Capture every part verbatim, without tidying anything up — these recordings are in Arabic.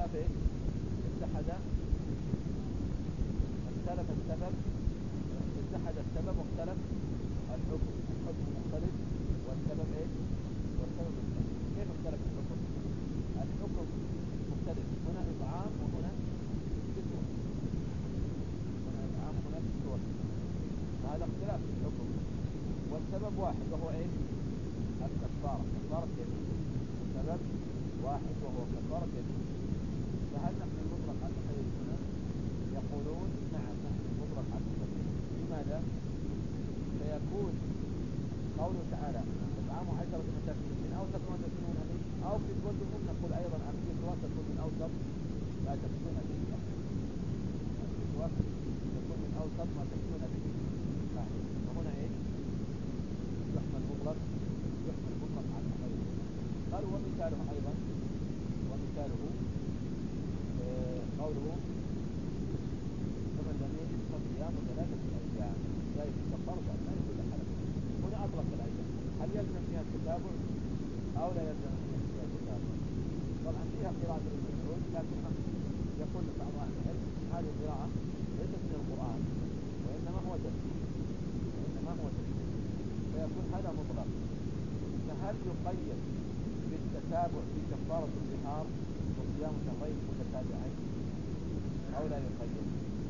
اختلف ايه؟ اتحد اختلف السبب اتحد السبب واختلف الحكم، الحكم مختلف والسبب ايه؟ والسبب مختلف. كيف اختلف الحكم؟ الحكم مختلف، هنا إطعام وهنا كسوة، هنا إطعام وهنا كسوة، فهذا اختلاف في الحكم. والسبب واحد وهو ايه؟ الكفارة، كفارة يمين. السبب واحد وهو كفارة يمين. فهل نحن المطلق على المقيد هنا؟ يقولون نعم نحن المطلق على المقيد. لماذا؟ فيكون قوله تعالى إطعام عشرة مساكين من أوسط ما تكونون به، أو في قولهم نقول أيضا الكسوة تكون من أوسط ما تكونون به، الكسوة تكون من أوسط ما تكونون به أهلا. وهنا إيه؟ يحمل مطلق يحمل مطلق على المقيد. قالوا ومثاله أيضا، ومثاله آه قوله فمن لم يجد فصيام ثلاثة أيام ذلك كفارة أيمان كل حلقة. هنا أطلق الأيام، هل يلزم فيها التتابع أو لا يلزم فيها التتابع؟ طبعا فيها قراءة ابن مسعود، لكن يقول بعض أهل العلم هذه القراءة ليست من القرآن وإنما هو تفسير، وإنما هو تفسير، فيكون هذا مطلق. فهل يقيد بالتتابع في كفارة الظهار وصيام شهرين متتابعين أو لا يقيد؟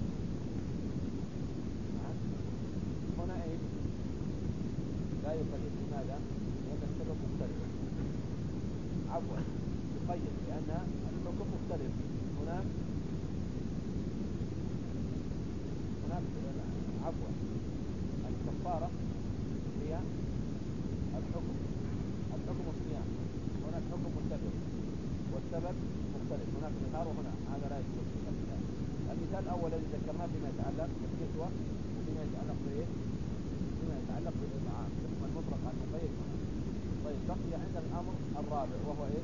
نعم هنا ايه؟ لا يقيد. لماذا؟ لأن السبب مختلف. عفوا يقيد لأن الحكم مختلف. هناك هناك عفوا الكفارة هي الحكم، الحكم الصيام، هناك حكم متفق والسبب مختلف، هناك ظهار وهنا هذا لا يدخل في المثال. المثال الأول الذي ذكرناه فيما يتعلق بالكسوة وفيما يتعلق بإيه؟ فيما يتعلق بالإطعام، يحمل المطلق على المقيد هنا. طيب بقي عندنا الأمر الرابع وهو إيه؟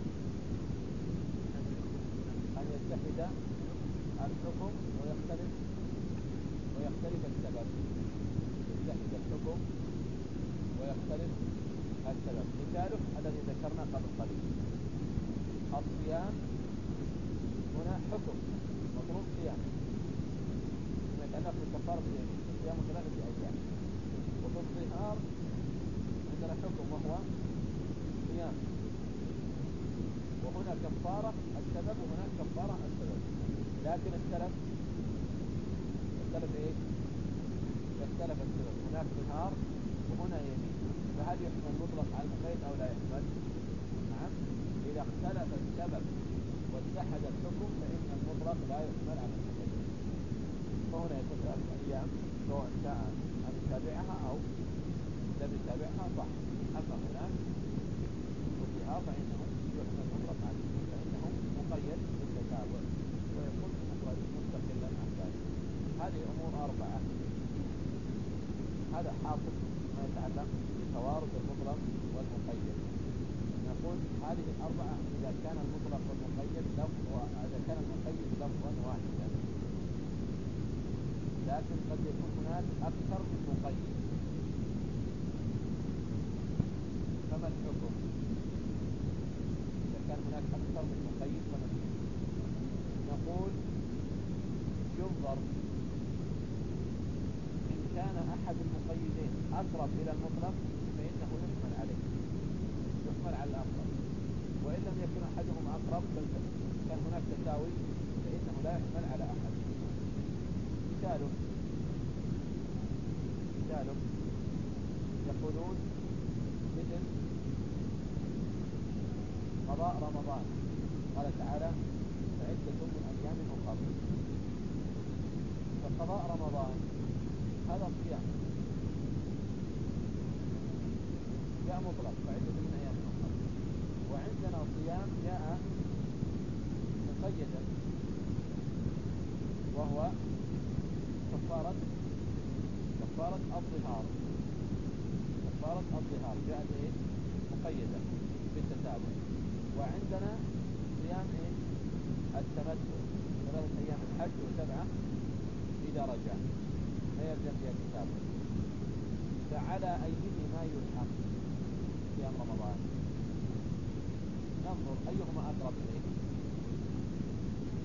أن يتحد الحكم ويختلف ويختلف السبب. يتحد الحكم ويختلف السبب. مثاله الذي ذكرناه قبل قليل، الصيام هنا حكم مطلوب صيام فيما يتعلق بكفارة اليمين صيام ثلاثة أيام، وفي الظهار عندنا حكم وهو صيام، وهنا كفارة السبب وهناك كفارة السبب، لكن اختلف اختلف ايه؟ اختلف السبب، هناك ظهار وهنا يمين. فهل يحمل مطلق على المقيد أو لا يحمل؟ نعم إذا اختلف السبب واتحد الحكم فإن المطلق لا يحمل على المقيد. فهنا يكون ثلاثة أيام سواء شاء أن يتابعها أو لم يتابعها صح. أما هناك الظهار فإنه يحمل مطلق عليه، فإنه مقيد بالتتابع ويكون مستقلا عن ذلك. هذه أمور أربعة. هذا حاصل ما يتعلق بتوارد المطلق والمقيد. نقول هذه الأربعة إذا كان المطلق والمقيد لفظ، وإذا كان المقيد لفظا واحدا، لكن قد يكون هناك أكثر من مقيد. فما الحكم إذا كان هناك أكثر من مقيد؟ فما الحكم؟ نقول ينظر إن كان أحد المقيدين أقرب إلى المطلق فإنه يحمل عليه، يحمل على الأقرب، وإن لم يكن أحدهما أقرب بل كان هناك تساوي فإنه لا يحمل على أحد. مثاله مثاله يقولون مثل قضاء رمضان، قال تعالى فعدة من أيام أخر، فقضاء رمضان هذا صيام جاء مطلق فعدة من أيام أخر، وعندنا صيام جاء مقيدا وهو كفارة كفارة الظهار، كفارة الظهار جاءت ايه؟ مقيدة بالتتابع. وعندنا صيام ايه؟ التمتع ثلاثة أيام الحج وسبعة إذا رجع، لا يلزم فيها التتابع. فعلى أيهما يلحق صيام رمضان؟ ننظر أيهما أقرب إليه.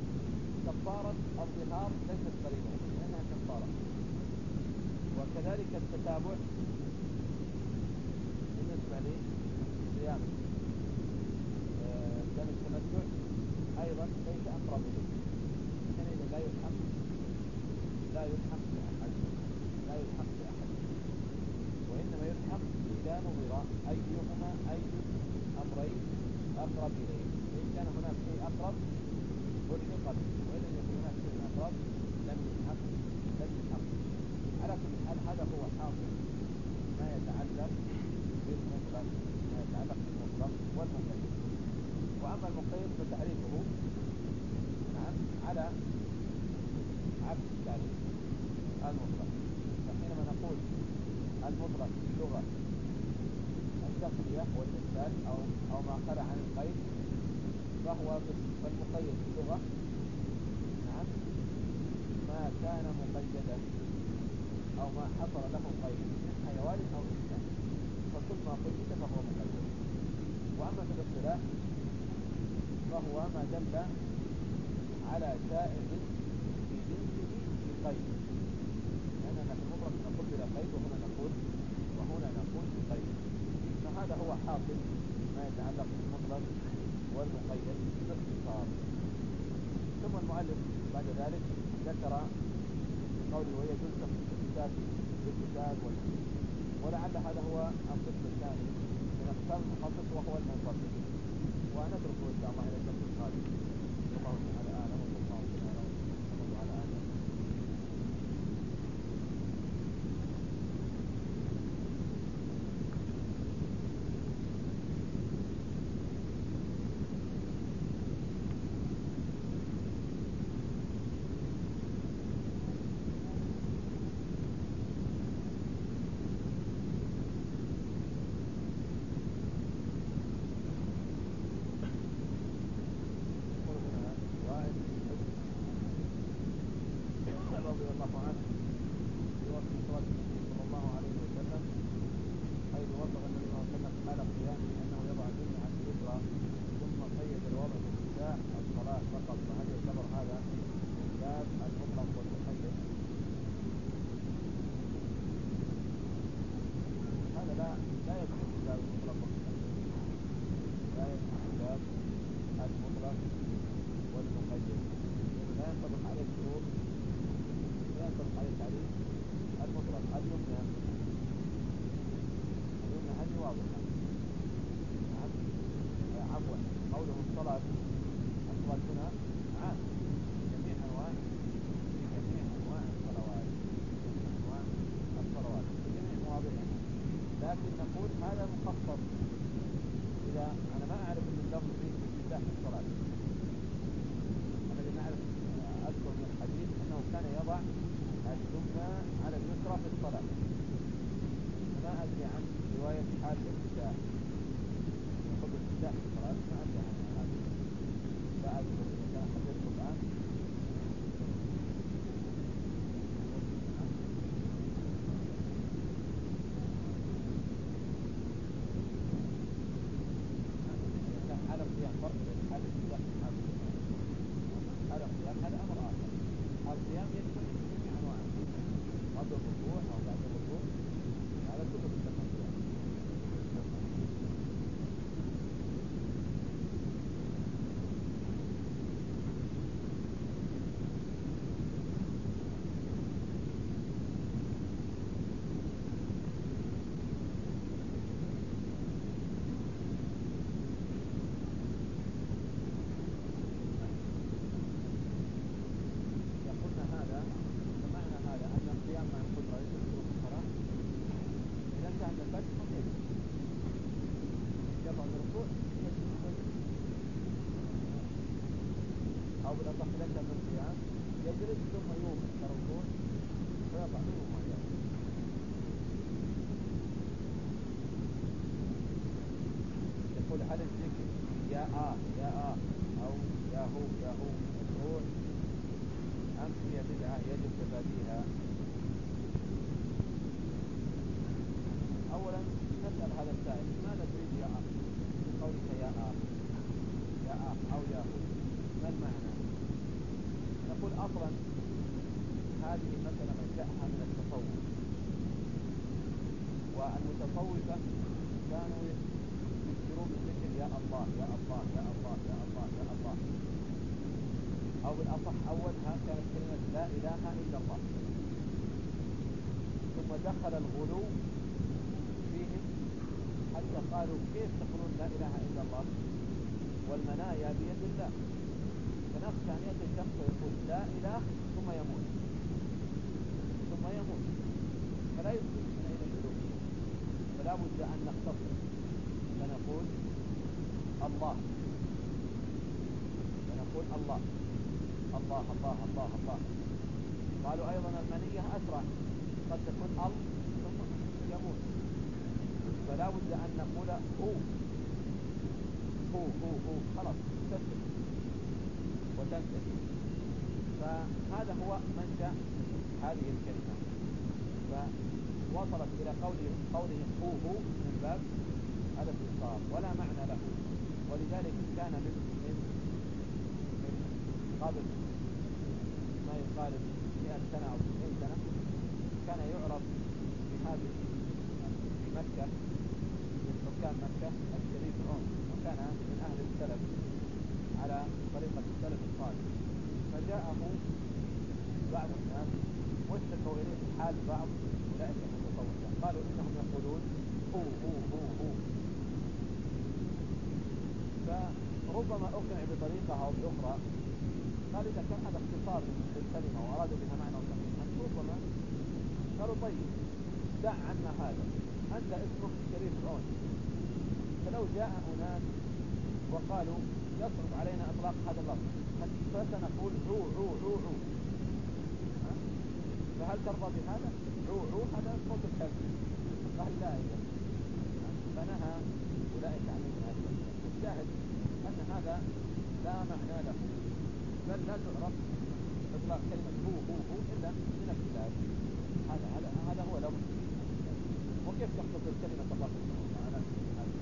كفارة الظهار ليست فريضة لأنها كفارة. وكذلك التتابع بالنسبة لي صيام دم التمتع أيضا ليس أقرب إليه، حينئذ لا يلحق لا يلحق بأحد لا يلحق بأحد وإنما يلحق إذا نظر أيهما أي أمرين أقرب إليه. إن كان هناك شيء أقرب ألحق به، وإن لم يكن هناك شيء أقرب لم يلحق لم يلحق. على كل حال هذا هو حاصل ما يتعلق بالمطلق ما يتعلق بالمطلق والمقيد. وأما المقيد فتعريفه نعم على عكس التعريف المطلق. فحينما نقول المطلق في اللغة التقوية والإرسال أو أو ما خلع عن القيد، فهو فالمقيد في اللغة نعم ما كان مقيدا أو ما حصل له قيد من حيوان أو إنسان، فكل ما قيد فهو مقيد. وأما في الاصطلاح فهو ما دل على سائغ في جنسه بقيد، لأننا في المطلق نقول بلا قيد وهنا نقول وهنا نقول بقيد. فهذا هو حاصل ما يتعلق بالمطلق والمقيد باختصار. ثم المؤلف بعد ذلك ذكر بقوله ويجوز تخصيص الكتاب بالكتاب والحديث، ولعل هذا هو القسم الثاني من أقسام المخصص وهو المنفصل، ونتركه إن شاء الله إلى الدرس القادم. والله تعالى أعلم وصلى الله وسلم على آله. رضي الله عنه في وصف صلاة النبي صلى الله عليه وسلم، حيث وصف النبي صلى الله عليه وسلم حال قيامه أنه يضع اليمنى على اليسرى ثم قيد الوضع بافتتاح الصلاة فقط. فهل يعتبر هذا من باب المطلق والمقيد؟ هذا لا لا يدخل في باب المطلق والمقيد، لا يدخل في باب المطلق والمقيد، لأنه لا ينطبق عليه شروط لا ينطبق عليه تعريف المطلق. اليمنى اليمنى هذه واضحة. نعم عفوا قوله الصلاة الصلاة هنا عام في جميع أنواع في جميع أنواع الصلوات جميع أنواع الصلوات في جميع مواضعها، لكن نقول هذا مخصص. إذا أنا ما أعرف أن اللفظ فيه افتتاح الصلاة، الذي نعرف أذكر من الحديث أنه كان يضع اليمنى على اليسرى في الصلاة، ما أدري عن رواية حال الافتتاح يقول افتتاح الصلاة، ما أدري عنها هذه، لا أذكر إذا كان حدثت الآن. إذا كان حال القيام فرق بين حال الافتتاح وحال القيام. حال القيام هذا أمر آخر، حال القيام يشمل جميع أنواعه قبل الركوع أو بعد الركوع، هذا كله يسمى قيام. يقولنا هذا فمعنى هذا أن القيام مع القدرة ليس بشروط الصلاة. إذا انتهى من الفتح يجب يرفع الركوع يجب يجب أو بالأصح إذا انتهى من القيام يجلس ثم يومئ كالركوع ويرفع منه ما جاء. يقول هل الذكر يا آه يا آه أو يا هو يا هو مشروع أم هي بدعة يجب تفاديها؟ أولا نسأل هذا السائل ماذا تريد يا أخ بقولك يا آخ يا أخ أو يا هو، ما المعنى؟ أصلا هذه المسألة منشأها من التصوف، والمتصوفة كانوا يكثرون من ذكر يا الله يا الله يا الله يا الله يا الله، أو بالأصح أولها كانت كلمة لا إله إلا الله، ثم دخل الغلو فيهم حتى قالوا كيف تقولون لا إله إلا الله والمنايا بيد الله؟ فنخشى أن يأتي شخص ويقول لا إله ثم يموت ثم يموت فلا يثبت حينئذ الألوهية، فلا بد أن نختصر فنقول الله فنقول الله الله الله الله الله. قالوا أيضا المنية أسرع، قد تكون ال ثم يموت، فلا بد أن نقول هو هو هو هو خلاص تسلم وتنتهي. فهذا هو منشأ هذه الكلمة، فوصلت إلى قوله قولهم هو هو من باب الاختصار ولا معنى له. ولذلك كان من من من قبل ما يقارب مئة سنة أو تسعين سنة كان يعرف بهذه في مكة من حكام مكة الشريف عون، وكان من أهل السلف على طريقة السلف الصالح، فجاءه بعض الناس واشتكوا إليه حال بعض أولئك المتصوفة، قالوا إنهم يقولون هو هو هو هو، فربما أقنع بطريقة أو بأخرى. قال إذا كان هذا اختصار للكلمة وأرادوا بها معنى صحيحا ربما، قالوا طيب دع عنا هذا، أنت اسمك شريف عون، فلو جاء أناس وقالوا يصعب علينا إطلاق هذا اللفظ فسنقول عو عو عو عو، فهل ترضى بهذا؟ عو عو هذا صوت الكلب، قال لا إذا، فنهى أولئك عن هذا. الشاهد أن هذا لا معنى له، بل لا تعرف إطلاق كلمة هو هو هو إلا من الكتاب. هذا هذا هذا هو لفظ، وكيف تختصر كلمة الله سبحانه وتعالى هذا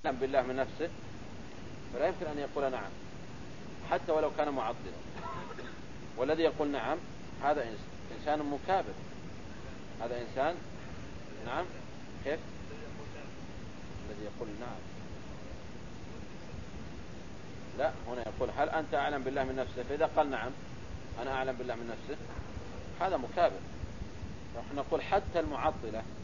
يعلم بالله من نفسه فلا يمكن أن يقول نعم حتى ولو كان معطلا. والذي يقول نعم هذا إنسان مكابر، هذا إنسان نعم. كيف الذي يقول نعم؟ لا، هنا يقول هل أنت أعلم بالله من نفسه؟ فإذا قال نعم أنا أعلم بالله من نفسه هذا مكابر. نحن نقول حتى المعطلة